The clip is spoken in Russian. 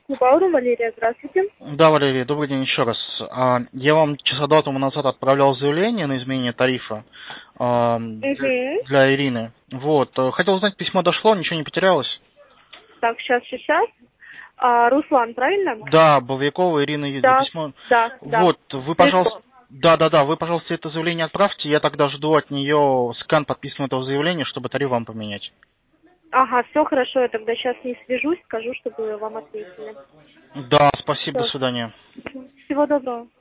клуба Аурум, Валерия, здравствуйте. Да, Валерий, добрый день еще раз. Я вам часа два тому назад отправлял заявление на изменение тарифа Угу. для Ирины. Вот. Хотел узнать, письмо дошло, ничего не потерялось? Так, сейчас. Руслан, правильно? Да, Бовьякова Ирина Юрьевна, Да, письмо. да. Вот, вы, Пришло. пожалуйста, да, вы, пожалуйста, это заявление отправьте, я тогда жду от нее скан подписанного этого заявления, чтобы тариф вам поменять. Ага, все хорошо, я тогда сейчас не свяжусь, скажу, чтобы вам ответили. Да, спасибо, до Всё. свидания. Всего доброго.